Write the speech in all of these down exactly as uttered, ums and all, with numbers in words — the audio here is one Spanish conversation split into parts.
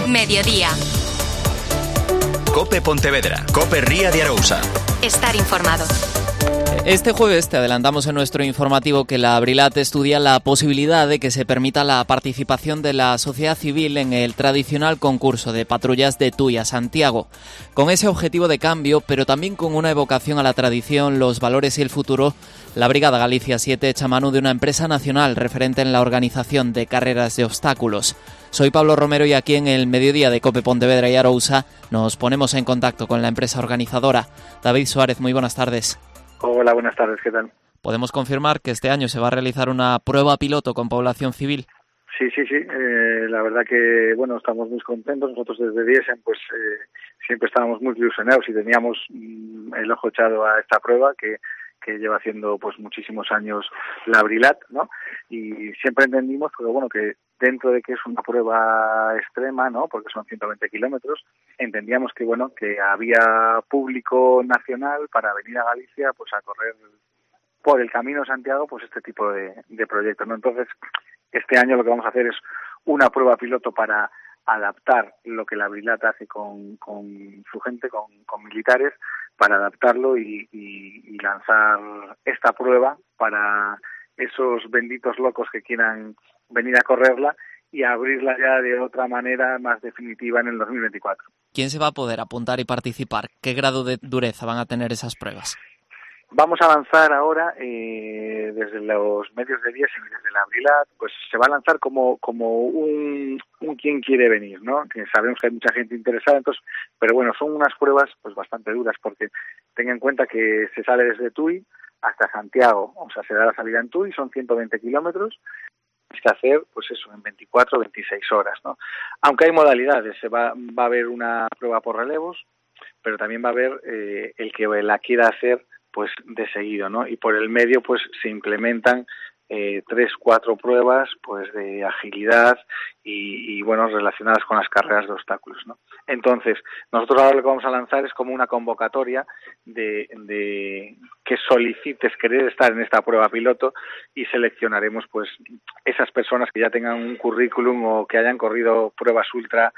Mediodía. Cope Pontevedra, Cope Ría de Arousa. Estar informado. Este jueves te adelantamos en nuestro informativo que la Abrilat estudia la posibilidad de que se permita la participación de la sociedad civil en el tradicional concurso de patrullas de Tui a Santiago. Con ese objetivo de cambio, pero también con una evocación a la tradición, los valores y el futuro, la Brigada Galicia siete echa mano de una empresa nacional referente en la organización de carreras de obstáculos. Soy Pablo Romero y aquí en el mediodía de Cope Pontevedra y Arousa nos ponemos en contacto con la empresa organizadora. David Suárez, muy buenas tardes. Hola, buenas tardes, ¿qué tal? ¿Podemos confirmar que este año se va a realizar una prueba piloto con población civil? Sí, sí, sí. Eh, la verdad que, bueno, estamos muy contentos. Nosotros desde Diesen, pues, eh, siempre estábamos muy ilusionados y teníamos mm, el ojo echado a esta prueba que, que lleva haciendo, pues, muchísimos años la Abrilat, ¿no? Y siempre entendimos, pero bueno, que dentro de que es una prueba extrema, ¿no? Porque son ciento veinte kilómetros, entendíamos que, bueno, que había público nacional para venir a Galicia, pues, a correr por el Camino de Santiago, pues, este tipo de, de proyectos, ¿no? Entonces, este año lo que vamos a hacer es una prueba piloto para adaptar lo que la Abrilat hace con, con su gente, con, con militares, para adaptarlo y, y, y lanzar esta prueba para esos benditos locos que quieran venir a correrla y a abrirla ya de otra manera más definitiva en el dos mil veinticuatro. ¿Quién se va a poder apuntar y participar? ¿Qué grado de dureza van a tener esas pruebas? Vamos a lanzar ahora, eh, desde los medios de Diesen y desde la Abrilat, pues se va a lanzar como como un, un quien quiere venir, ¿no? Que sabemos que hay mucha gente interesada, entonces, pero bueno, son unas pruebas pues bastante duras, porque tengan en cuenta que se sale desde Tui hasta Santiago, o sea, se da la salida en Tui, son ciento veinte kilómetros, hay que hacer, pues eso, en veinticuatro o veintiséis horas, ¿no? Aunque hay modalidades, se va, va a haber una prueba por relevos, pero también va a haber eh, el que la quiera hacer pues de seguido, ¿no? Y por el medio pues se implementan eh, tres, cuatro pruebas pues de agilidad y, y bueno, relacionadas con las carreras de obstáculos, ¿no? Entonces, nosotros ahora lo que vamos a lanzar es como una convocatoria de, de que solicites querer estar en esta prueba piloto y seleccionaremos pues esas personas que ya tengan un currículum o que hayan corrido pruebas ultra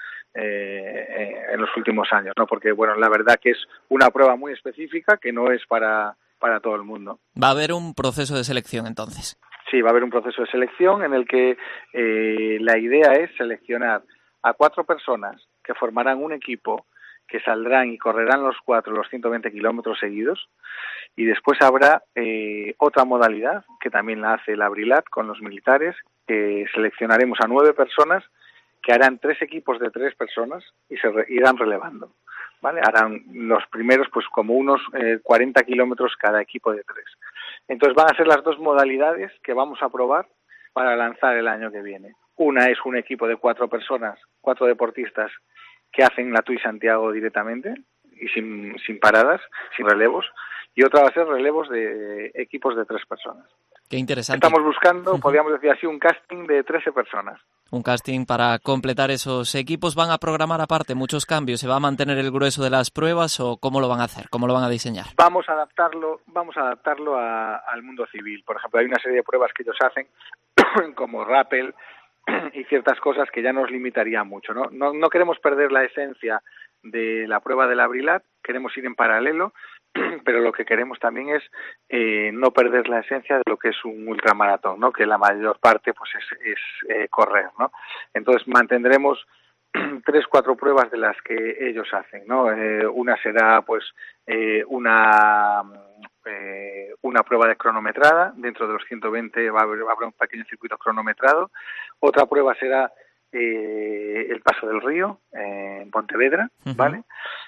eh, en los últimos años, ¿no? Porque bueno, la verdad que es una prueba muy específica que no es para para todo el mundo. Va a haber un proceso de selección entonces. Sí, va a haber un proceso de selección en el que eh, la idea es seleccionar a cuatro personas que formarán un equipo que saldrán y correrán los cuatro los ciento veinte kilómetros seguidos, y después habrá eh, otra modalidad que también la hace la Abrilat con los militares, que seleccionaremos a nueve personas que harán tres equipos de tres personas y se re- irán relevando, ¿vale? Harán los primeros pues como unos eh, cuarenta kilómetros cada equipo de tres. Entonces van a ser las dos modalidades que vamos a probar para lanzar el año que viene. Una es un equipo de cuatro personas, cuatro deportistas que hacen la Tui Santiago directamente y sin, sin paradas, sin relevos, y otra va a ser relevos de equipos de tres personas. Qué interesante. Estamos buscando, uh-huh. podríamos decir así, un casting de trece personas. Un casting para completar esos equipos. ¿Van a programar aparte muchos cambios? ¿Se va a mantener el grueso de las pruebas o cómo lo van a hacer? ¿Cómo lo van a diseñar? Vamos a adaptarlo, vamos a adaptarlo a, al mundo civil. Por ejemplo, hay una serie de pruebas que ellos hacen, como rappel y ciertas cosas que ya nos limitarían mucho, ¿no? No, no queremos perder la esencia de la prueba de la Abrilat, queremos ir en paralelo, pero lo que queremos también es eh, no perder la esencia de lo que es un ultramaratón, ¿no? Que la mayor parte pues es, es eh, correr, ¿no? Entonces mantendremos tres, cuatro pruebas de las que ellos hacen, ¿no? Eh, una será pues eh, una eh, una prueba de cronometrada, dentro de los ciento veinte va a haber, va a haber un pequeño circuito cronometrado. Otra prueba será eh, el Paso del Río eh, en Pontevedra, uh-huh. ¿vale?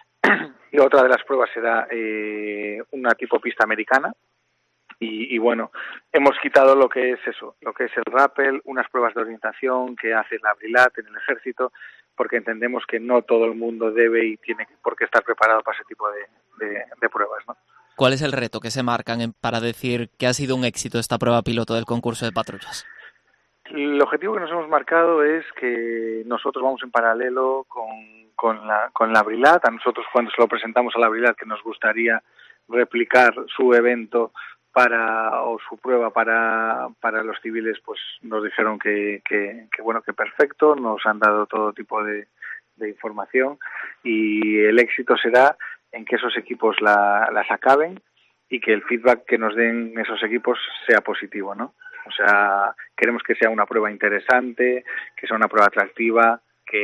Y otra de las pruebas será eh, una tipo pista americana. Y, y bueno, hemos quitado lo que es eso, lo que es el rappel, unas pruebas de orientación que hace la Abrilat en el ejército, porque entendemos que no todo el mundo debe y tiene por qué estar preparado para ese tipo de, de, de pruebas, ¿no? ¿Cuál es el reto que se marcan en, para decir que ha sido un éxito esta prueba piloto del concurso de patrullas? El objetivo que nos hemos marcado es que nosotros vamos en paralelo con, con la con la Abrilat. A nosotros, cuando se lo presentamos a la Abrilat, que nos gustaría replicar su evento para o su prueba para para los civiles, pues nos dijeron que, que, que bueno, que perfecto. Nos han dado todo tipo de de información, y el éxito será en que esos equipos la, las acaben y que el feedback que nos den esos equipos sea positivo, ¿no? O sea, queremos que sea una prueba interesante, que sea una prueba atractiva,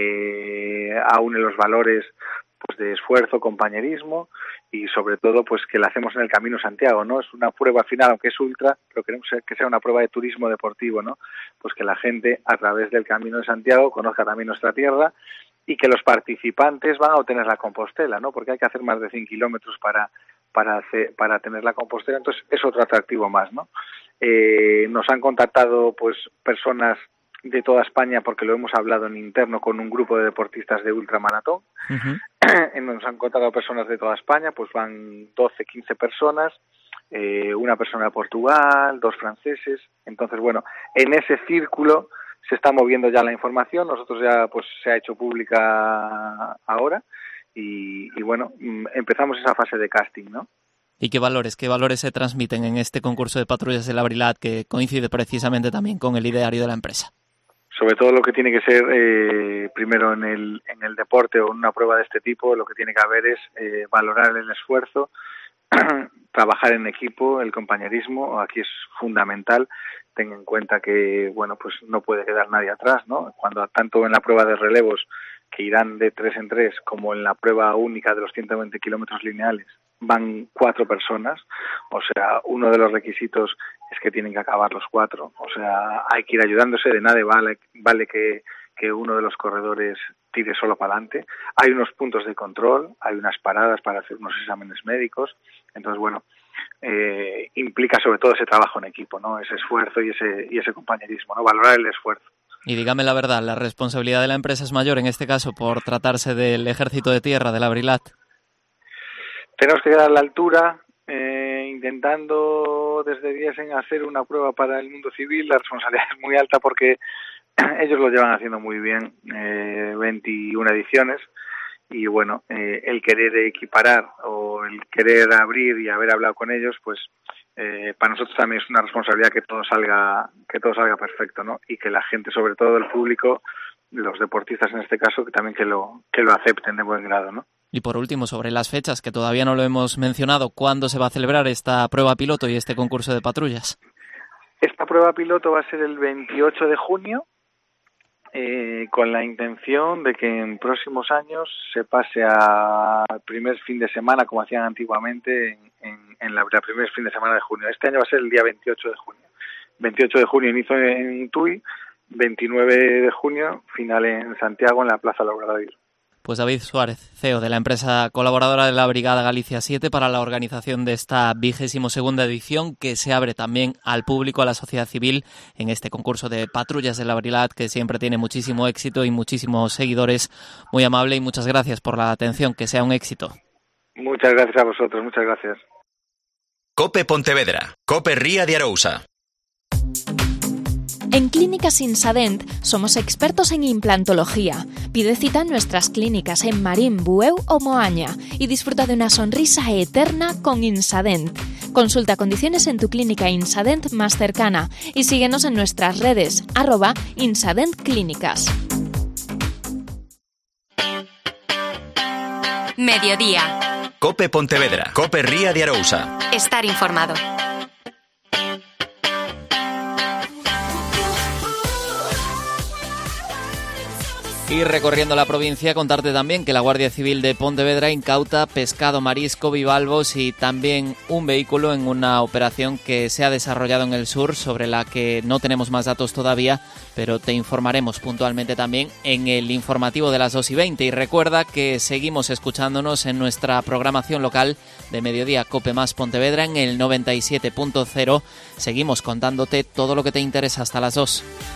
que aúne los valores pues de esfuerzo, compañerismo y sobre todo pues que la hacemos en el Camino Santiago, ¿no? Es una prueba final, aunque es ultra, pero queremos que sea una prueba de turismo deportivo, ¿no? Pues que la gente a través del Camino de Santiago conozca también nuestra tierra y que los participantes van a obtener la Compostela, ¿no? Porque hay que hacer más de cien kilómetros para para hacer, para tener la Compostela, entonces es otro atractivo más, ¿no? Eh, nos han contactado pues personas de toda España porque lo hemos hablado en interno con un grupo de deportistas de ultramaratón. Uh-huh. Nos han contactado personas de toda España, pues van doce, quince personas, eh, una persona de Portugal, dos franceses. Entonces, bueno, en ese círculo se está moviendo ya la información. Nosotros ya pues se ha hecho pública ahora y, y bueno, empezamos esa fase de casting, ¿no? ¿Y qué valores, qué valores se transmiten en este concurso de patrullas del Abrilat que coincide precisamente también con el ideario de la empresa? Sobre todo lo que tiene que ser, eh, primero en el, en el deporte o en una prueba de este tipo, lo que tiene que haber es eh, valorar el esfuerzo, trabajar en equipo, el compañerismo, aquí es fundamental. Ten en cuenta que, bueno, pues no puede quedar nadie atrás, ¿no? Cuando tanto en la prueba de relevos, que irán de tres en tres, como en la prueba única de los ciento veinte kilómetros lineales, van cuatro personas, o sea, uno de los requisitos es que tienen que acabar los cuatro, o sea, hay que ir ayudándose, de nada vale, vale que, que uno de los corredores tire solo para adelante. Hay unos puntos de control, hay unas paradas para hacer unos exámenes médicos, entonces, bueno, eh, implica sobre todo ese trabajo en equipo, ¿no? Ese esfuerzo y ese, y ese compañerismo, ¿no? Valorar el esfuerzo. Y dígame la verdad, ¿la responsabilidad de la empresa es mayor en este caso por tratarse del ejército de tierra, del Abrilat? Tenemos que quedar a la altura, eh, intentando desde Diesen hacer una prueba para el mundo civil. La responsabilidad es muy alta porque ellos lo llevan haciendo muy bien, eh, veintiuna ediciones, y bueno, eh, el querer equiparar o el querer abrir y haber hablado con ellos, pues eh, para nosotros también es una responsabilidad que todo salga, que todo salga perfecto, ¿no? Y que la gente, sobre todo el público, los deportistas en este caso, que también que lo, que lo acepten de buen grado, ¿no? Y por último, sobre las fechas, que todavía no lo hemos mencionado, ¿cuándo se va a celebrar esta prueba piloto y este concurso de patrullas? Esta prueba piloto va a ser el veintiocho de junio, eh, con la intención de que en próximos años se pase al primer fin de semana, como hacían antiguamente, en, en, en la, la primer fin de semana de junio. Este año va a ser el día veintiocho de junio. veintiocho de junio inicio en Tui, veintinueve de junio final en Santiago, en la Plaza Labradoiro. Pues David Suárez, C E O de la empresa colaboradora de la Brigada Galicia siete, para la organización de esta vigésimo segunda edición, que se abre también al público, a la sociedad civil, en este concurso de patrullas del Abrilat, que siempre tiene muchísimo éxito y muchísimos seguidores. Muy amable y muchas gracias por la atención, que sea un éxito. Muchas gracias a vosotros, muchas gracias. Cope Pontevedra, Cope Ría de Arousa. En Clínicas Insadent somos expertos en implantología. Pide cita en nuestras clínicas en Marín, Bueu o Moaña y disfruta de una sonrisa eterna con Insadent. Consulta condiciones en tu clínica Insadent más cercana y síguenos en nuestras redes, arroba Insadent Clínicas. Mediodía. Cope Pontevedra, Cope Ría de Arousa. Estar informado. Y recorriendo la provincia, contarte también que la Guardia Civil de Pontevedra incauta pescado, marisco, bivalvos y también un vehículo en una operación que se ha desarrollado en el sur, sobre la que no tenemos más datos todavía, pero te informaremos puntualmente también en el informativo de las dos y veinte. Y recuerda que seguimos escuchándonos en nuestra programación local de Mediodía Cope Más Pontevedra en el noventa y siete punto cero. Seguimos contándote todo lo que te interesa hasta las dos.